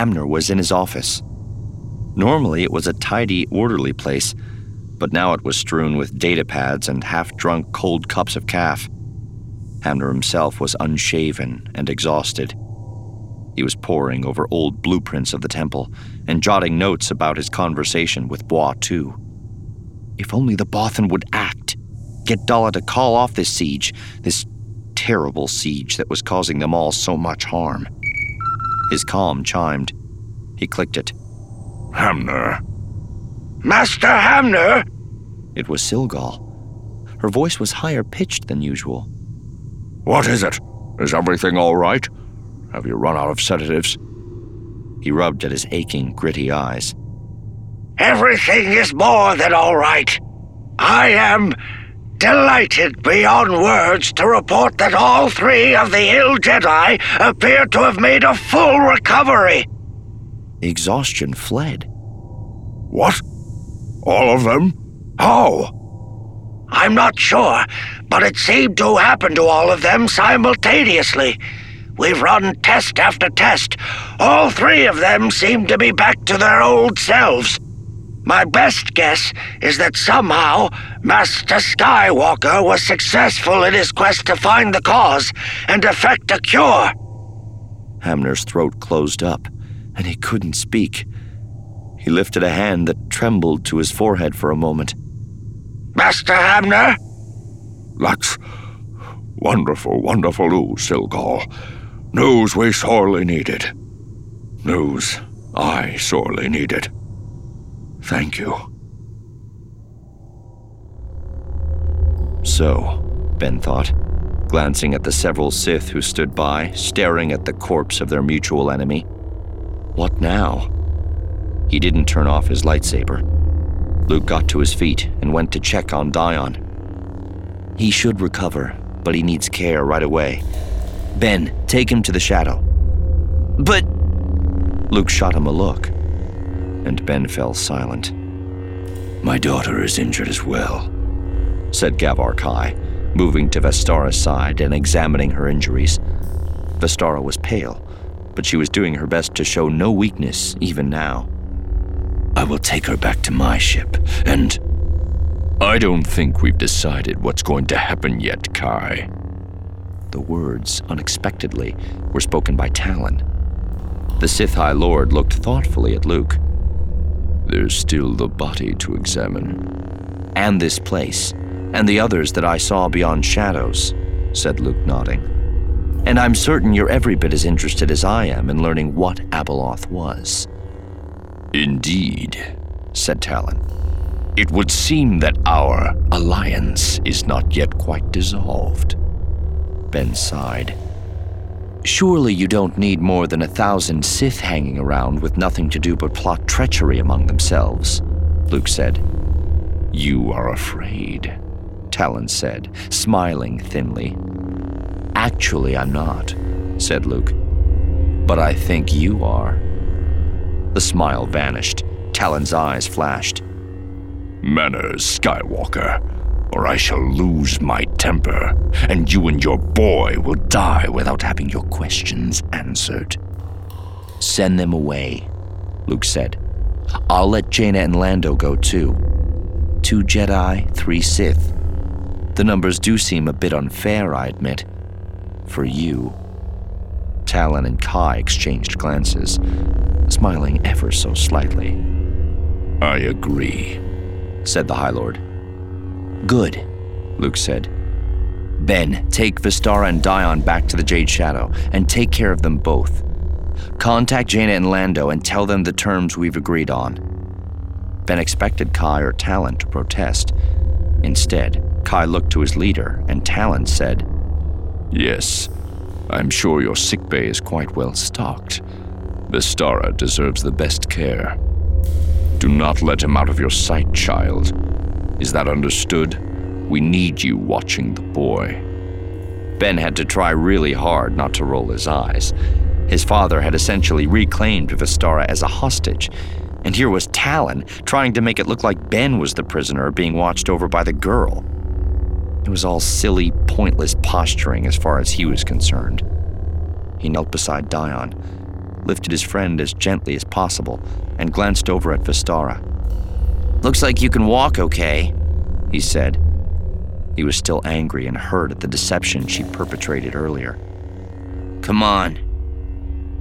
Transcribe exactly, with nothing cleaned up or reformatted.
Hamner was in his office. Normally, it was a tidy, orderly place, but now it was strewn with data pads and half-drunk cold cups of caf. Hamner himself was unshaven and exhausted. He was poring over old blueprints of the temple and jotting notes about his conversation with Bois too. If only the Bothan would act, get Dala to call off this siege, this terrible siege that was causing them all so much harm. His comm chimed. He clicked it. Hamner. Master Hamner? It was Silgal. Her voice was higher pitched than usual. What is it? Is everything all right? Have you run out of sedatives? He rubbed at his aching, gritty eyes. Everything is more than all right. I am delighted beyond words to report that all three of the ill Jedi appear to have made a full recovery. Exhaustion fled. What? All of them? How? I'm not sure, but it seemed to happen to all of them simultaneously. We've run test after test. All three of them seem to be back to their old selves. My best guess is that somehow Master Skywalker was successful in his quest to find the cause and effect a cure. Hamner's throat closed up, and he couldn't speak. He lifted a hand that trembled to his forehead for a moment. Master Hamner? That's wonderful, wonderful news, Silgal. News we sorely needed. News I sorely needed. Thank you. So, Ben thought, glancing at the several Sith who stood by, staring at the corpse of their mutual enemy. What now? He didn't turn off his lightsaber. Luke got to his feet and went to check on Dion. He should recover, but he needs care right away. Ben, take him to the shadow. But... Luke shot him a look, and Ben fell silent. My daughter is injured as well, said Gavar Kai, moving to Vestara's side and examining her injuries. Vestara was pale, but she was doing her best to show no weakness even now. I will take her back to my ship, and... I don't think we've decided what's going to happen yet, Kai. The words, unexpectedly, were spoken by Talon. The Sith High Lord looked thoughtfully at Luke. There's still the body to examine. And this place, and the others that I saw beyond shadows, said Luke, nodding. And I'm certain you're every bit as interested as I am in learning what Abeloth was. Indeed, said Talon. It would seem that our alliance is not yet quite dissolved. Ben sighed. Surely you don't need more than a thousand Sith hanging around with nothing to do but plot treachery among themselves, Luke said. You are afraid, Talon said, smiling thinly. Actually, I'm not, said Luke. But I think you are. The smile vanished. Talon's eyes flashed. Manners, Skywalker, or I shall lose my temper, and you and your boy will die without having your questions answered. Send them away, Luke said. I'll let Jaina and Lando go too. Two Jedi, three Sith. The numbers do seem a bit unfair, I admit. For you. Talon and Kai exchanged glances, smiling ever so slightly. I agree, said the High Lord. Good, Luke said. Ben, take Vestara and Dion back to the Jade Shadow and take care of them both. Contact Jaina and Lando and tell them the terms we've agreed on. Ben expected Kai or Talon to protest. Instead, Kai looked to his leader and Talon said, Yes, I'm sure your sickbay is quite well stocked. Vestara deserves the best care. Do not let him out of your sight, child. Is that understood? We need you watching the boy. Ben had to try really hard not to roll his eyes. His father had essentially reclaimed Vestara as a hostage, and here was Talon trying to make it look like Ben was the prisoner being watched over by the girl. It was all silly, pointless posturing as far as he was concerned. He knelt beside Dion, lifted his friend as gently as possible and glanced over at Vistara. "Looks like you can walk okay," he said. He was still angry and hurt at the deception she perpetrated earlier. "Come on.